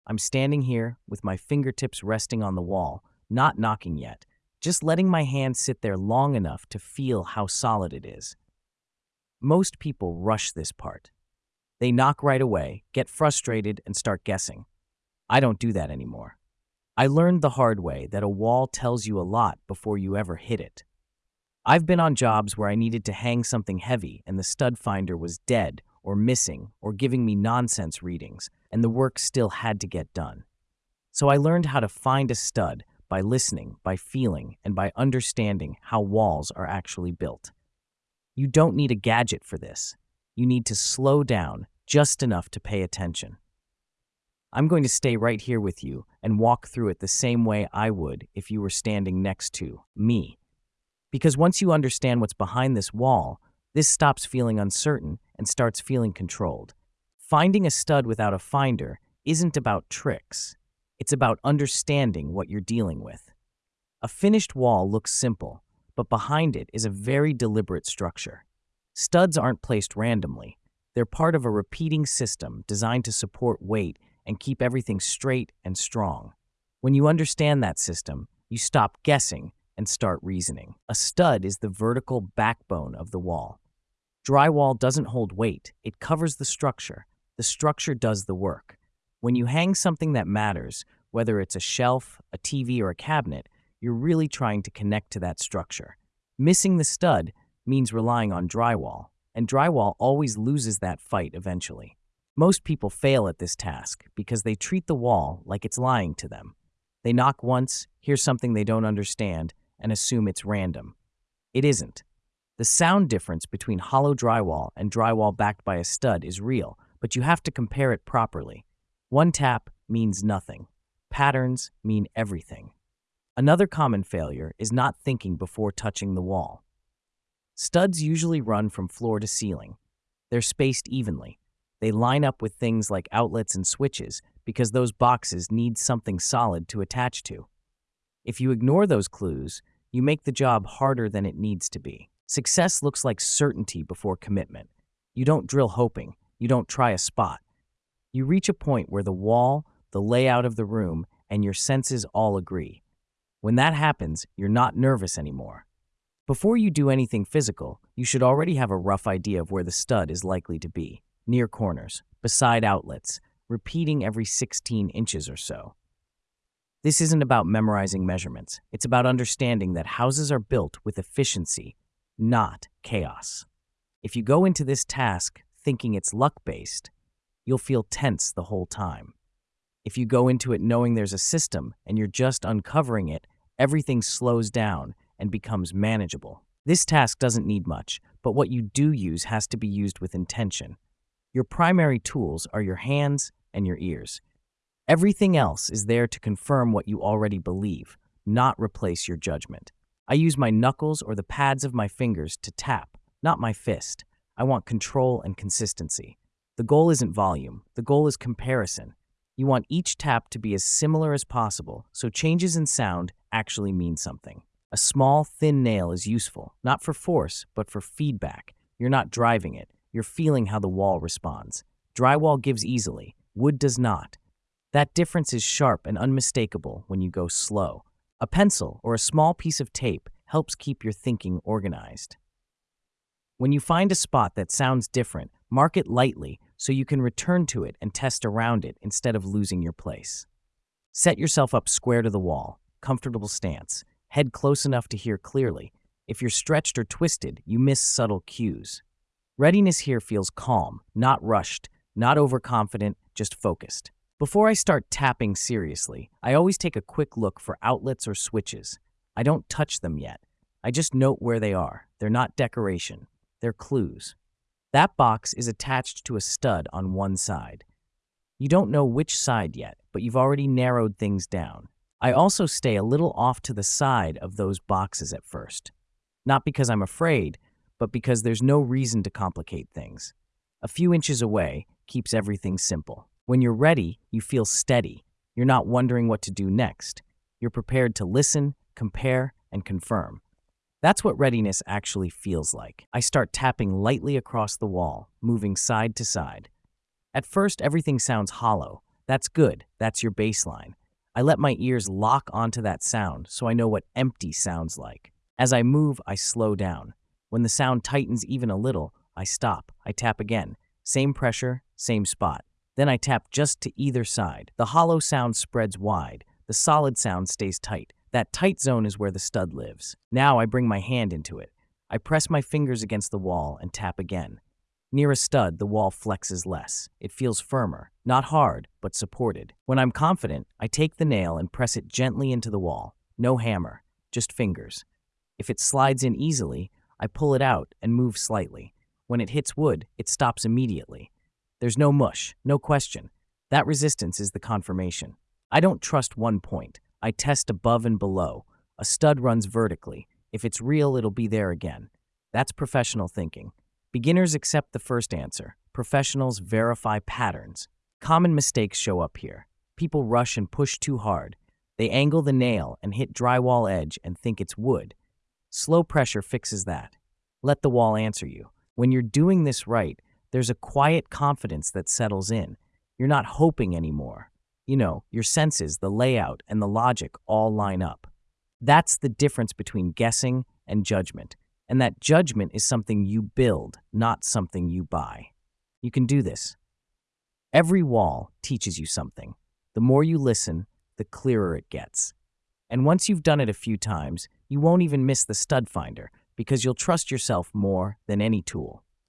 I'm standing here with my fingertips resting on the wall, not knocking yet, just letting my hand sit there long enough to feel how solid it is. Most people rush this part. They knock right away, get frustrated, and start guessing. I don't do that anymore. I learned the hard way that a wall tells you a lot before you ever hit it. I've been on jobs where I needed to hang something heavy and the stud finder was dead or missing or giving me nonsense readings, and the work still had to get done. So I learned how to find a stud by listening, by feeling, and by understanding how walls are actually built. You don't need a gadget for this. You need to slow down just enough to pay attention. I'm going to stay right here with you and walk through it the same way I would if you were standing next to me. Because once you understand what's behind this wall, this stops feeling uncertain and starts feeling controlled. Finding a stud without a finder isn't about tricks. It's about understanding what you're dealing with. A finished wall looks simple, but behind it is a very deliberate structure. Studs aren't placed randomly. They're part of a repeating system designed to support weight and keep everything straight and strong. When you understand that system, you stop guessing and start reasoning. A stud is the vertical backbone of the wall. Drywall doesn't hold weight, it covers the structure. The structure does the work. When you hang something that matters, whether it's a shelf, a TV, or a cabinet, you're really trying to connect to that structure. Missing the stud means relying on drywall, and drywall always loses that fight eventually. Most people fail at this task because they treat the wall like it's lying to them. They knock once, hear something they don't understand, and assume it's random. It isn't. The sound difference between hollow drywall and drywall backed by a stud is real, but you have to compare it properly. One tap means nothing. Patterns mean everything. Another common failure is not thinking before touching the wall. Studs usually run from floor to ceiling. They're spaced evenly. They line up with things like outlets and switches because those boxes need something solid to attach to. If you ignore those clues, you make the job harder than it needs to be. Success looks like certainty before commitment. You don't drill hoping. You don't try a spot. You reach a point where the wall, the layout of the room, and your senses all agree. When that happens, you're not nervous anymore. Before you do anything physical, you should already have a rough idea of where the stud is likely to be. Near corners, beside outlets, repeating every 16 inches or so. This isn't about memorizing measurements. It's about understanding that houses are built with efficiency, not chaos. If you go into this task thinking it's luck-based, you'll feel tense the whole time. If you go into it knowing there's a system and you're just uncovering it, everything slows down and becomes manageable. This task doesn't need much, but what you do use has to be used with intention. Your primary tools are your hands and your ears. Everything else is there to confirm what you already believe, not replace your judgment. I use my knuckles or the pads of my fingers to tap, not my fist. I want control and consistency. The goal isn't volume, the goal is comparison. You want each tap to be as similar as possible, so changes in sound actually mean something. A small, thin nail is useful, not for force, but for feedback. You're not driving it, you're feeling how the wall responds. Drywall gives easily, wood does not. That difference is sharp and unmistakable when you go slow. A pencil or a small piece of tape helps keep your thinking organized. When you find a spot that sounds different, mark it lightly so you can return to it and test around it instead of losing your place. Set yourself up square to the wall, comfortable stance, head close enough to hear clearly. If you're stretched or twisted, you miss subtle cues. Readiness here feels calm, not rushed, not overconfident, just focused. Before I start tapping seriously, I always take a quick look for outlets or switches. I don't touch them yet. I just note where they are. They're not decoration. They're clues. That box is attached to a stud on one side. You don't know which side yet, but you've already narrowed things down. I also stay a little off to the side of those boxes at first. Not because I'm afraid, but because there's no reason to complicate things. A few inches away keeps everything simple. When you're ready, you feel steady. You're not wondering what to do next. You're prepared to listen, compare, and confirm. That's what readiness actually feels like. I start tapping lightly across the wall, moving side to side. At first, everything sounds hollow. That's good. That's your baseline. I let my ears lock onto that sound so I know what empty sounds like. As I move, I slow down. When the sound tightens even a little, I stop. I tap again. Same pressure, same spot. Then I tap just to either side. The hollow sound spreads wide. The solid sound stays tight. That tight zone is where the stud lives. Now I bring my hand into it. I press my fingers against the wall and tap again. Near a stud, the wall flexes less. It feels firmer, not hard, but supported. When I'm confident, I take the nail and press it gently into the wall. No hammer, just fingers. If it slides in easily, I pull it out and move slightly. When it hits wood, it stops immediately. There's no mush, no question. That resistance is the confirmation. I don't trust one point. I test above and below. A stud runs vertically. If it's real, it'll be there again. That's professional thinking. Beginners accept the first answer. Professionals verify patterns. Common mistakes show up here. People rush and push too hard. They angle the nail and hit drywall edge and think it's wood. Slow pressure fixes that. Let the wall answer you. When you're doing this right, there's a quiet confidence that settles in. You're not hoping anymore. Your senses, the layout, and the logic all line up. That's the difference between guessing and judgment. And that judgment is something you build, not something you buy. You can do this. Every wall teaches you something. The more you listen, the clearer it gets. And once you've done it a few times, you won't even miss the stud finder because you'll trust yourself more than any tool.